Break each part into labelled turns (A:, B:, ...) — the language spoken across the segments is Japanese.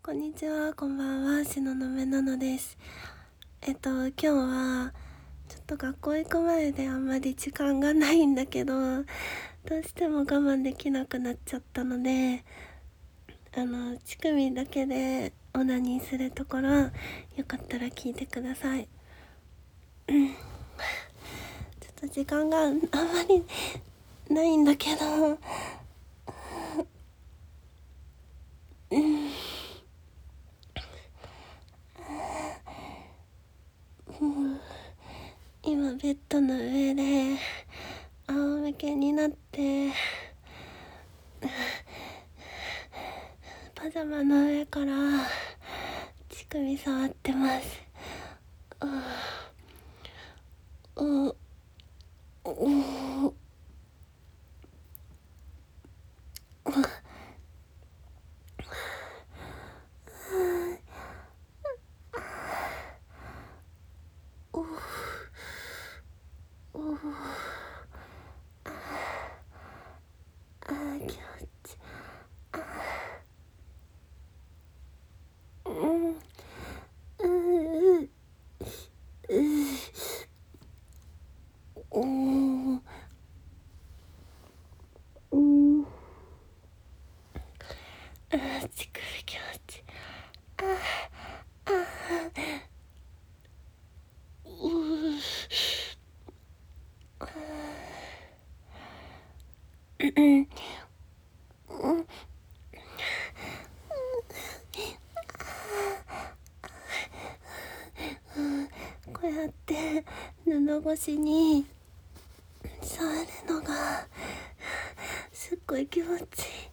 A: こんにちは、こんばんは、しののめなのです。今日はちょっと学校行く前であんまり時間がないんだけど、どうしても我慢できなくなっちゃったので、乳首だけでオナニーするところ、よかったら聞いてください。ちょっと時間があんまりないんだけど、今ベッドの上で仰向けになってパジャマの上から乳首触ってます。おお気持ち乳首気持ちこうやって布越しに触るのがすっごい気持ちいい。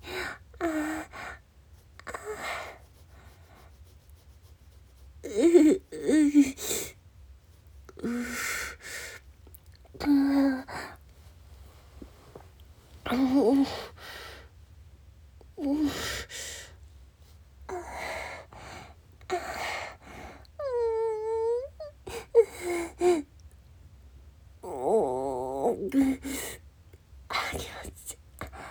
A: 気持ちいい。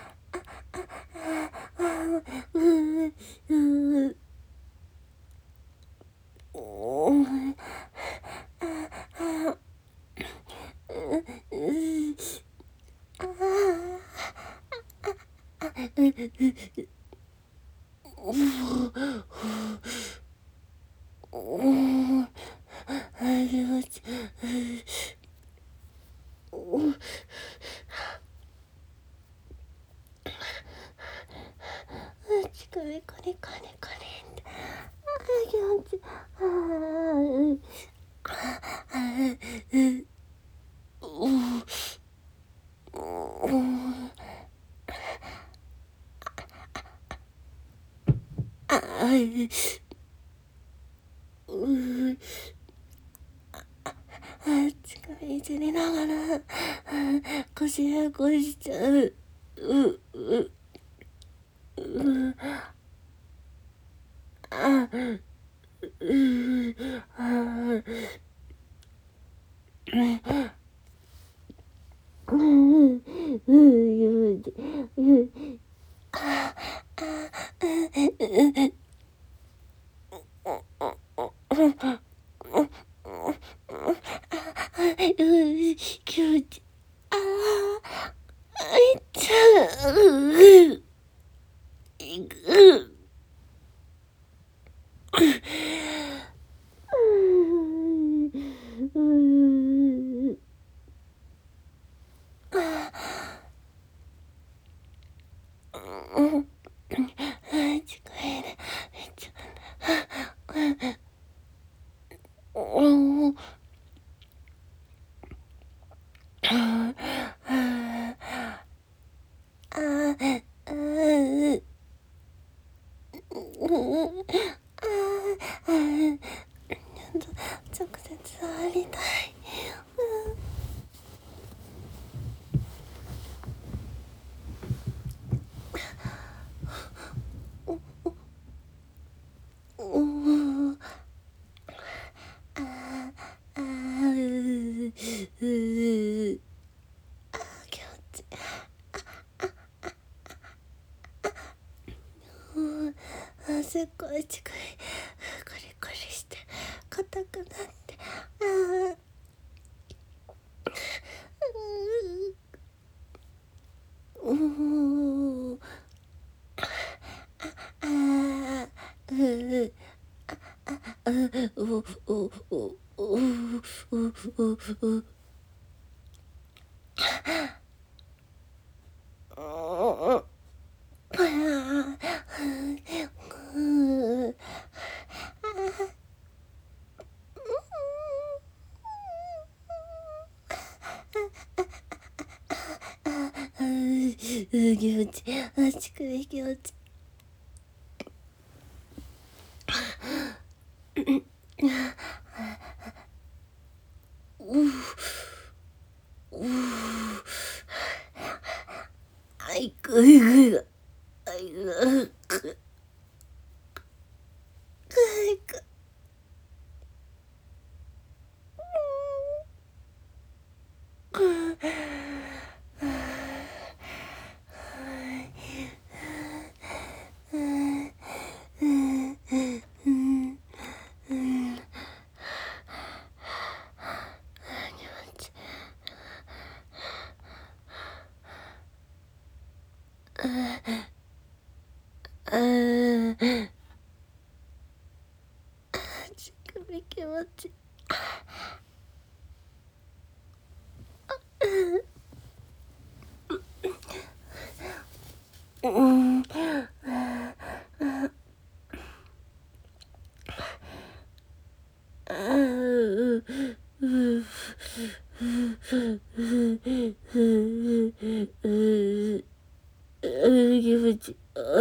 A: 乳首コリコリコリって気持ち乳首いじりながら腰へこしちゃう。気持ちいっちゃう。直接触りたい。気持ちいい。 すっごい近い。コリコリして硬くなって、気持ちいい。足首気持ちあいくいくあいくくいく足首気持ちいい。気持ち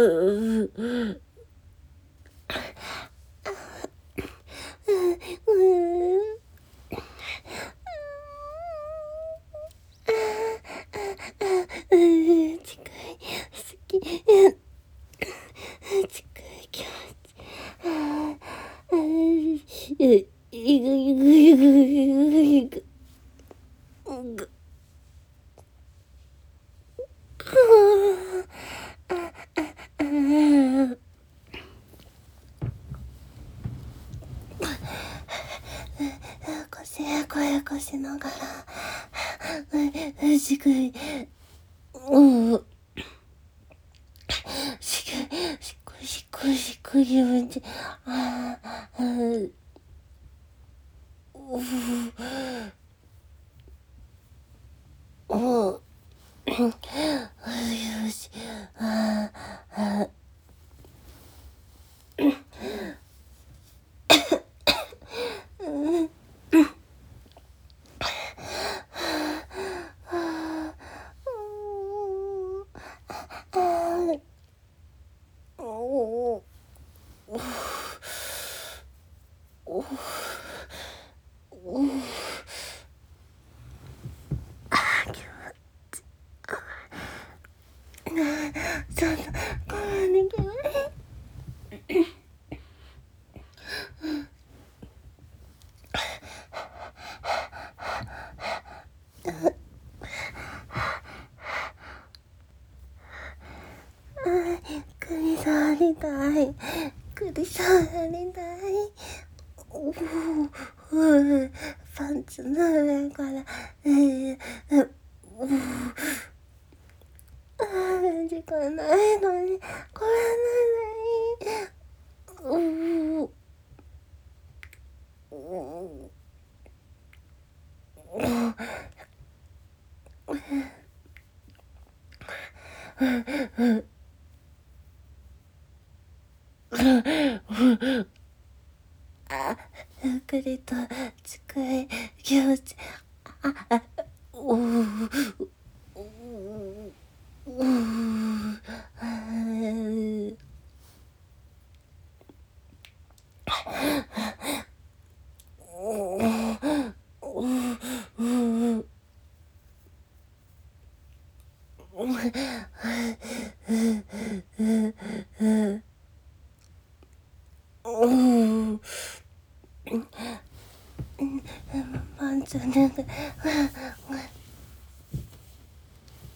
A: 近い好き近い気持ちいく声こしながらしくいしくい気持ちよしちょっと我慢できない。栗触りたい。栗触りたい。パンツの上から時間ないのにこれなのにゆっくりと近い気持ちパンツ脱ぐ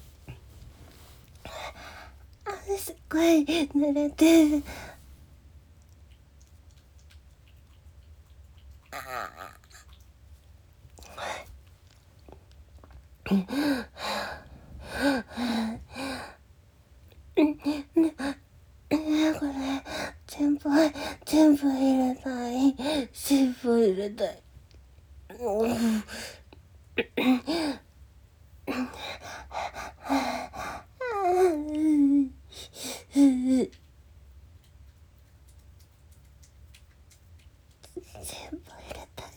A: すっごい濡れてるこれ全部入れたい。全部入れたい。全部入れたい。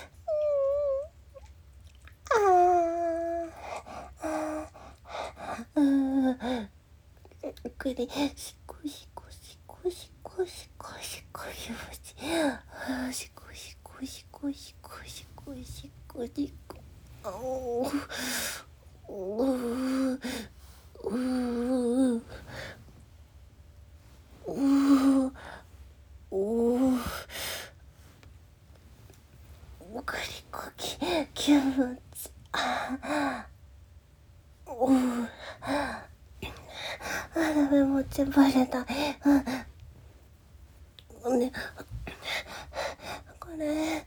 A: これしこしこしこしこしこしこしこししこしこしこしこしこしこしこおおこれこ気持ちダメもう全部入れた。ね、これ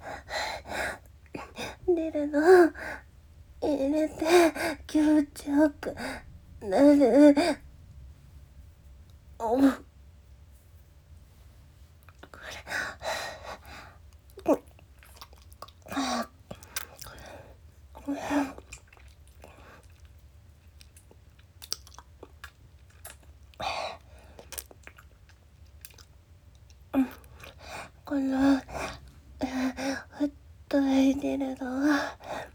A: 出るの入れて気持ちよくなる。このふっといてるのは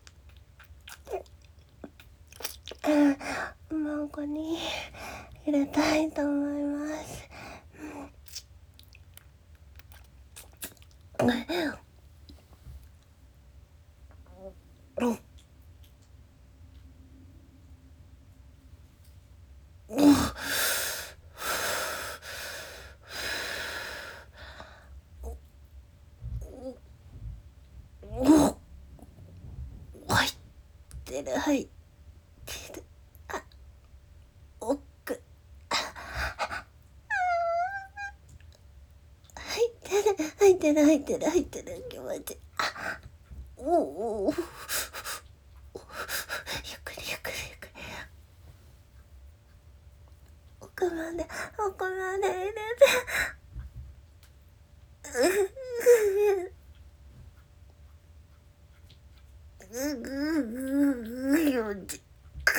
A: 孫に入れたいと思います。入ってる。奥入ってる気持ち。おおゆっくり奥まで入れて気持ち。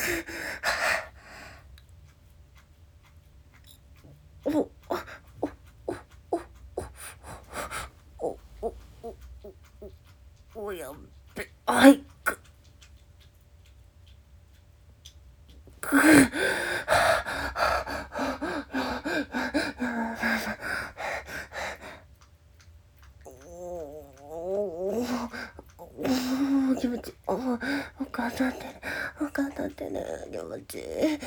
A: おやっべ、はい気持ち。お母さんってる気持ち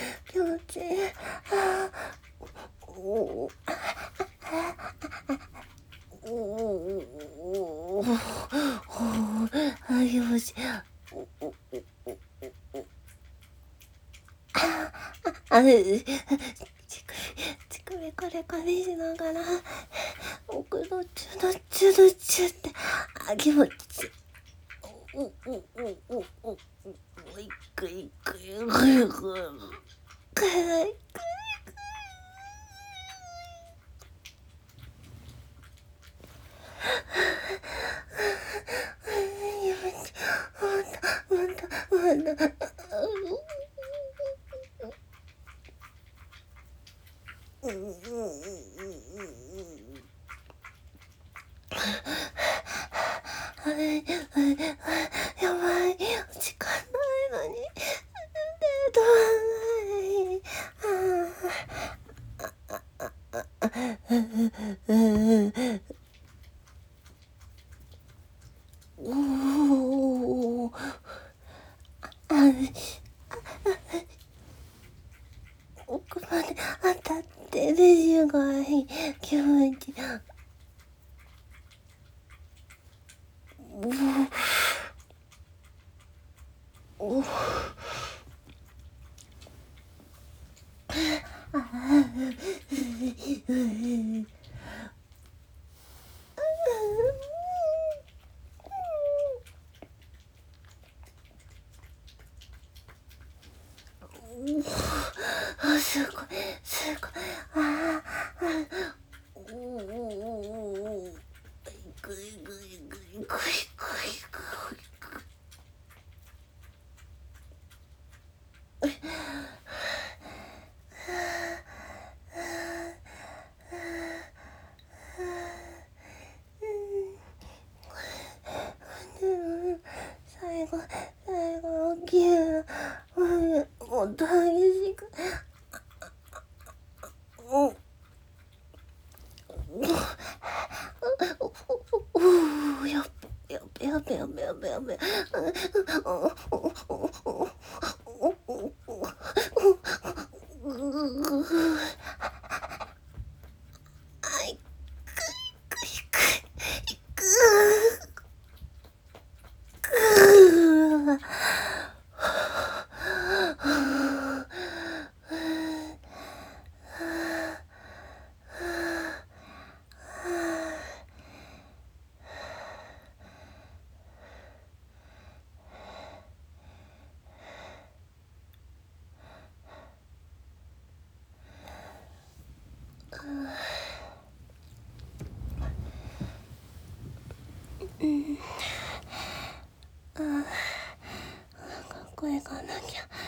A: よし。乳首これしながら奥どっちって気持ちいい。やばい、時間ないのにどない奥まで当たってるすごい気持ち。 べやべやべやべ。あいくいくいくいく。声がなきゃ。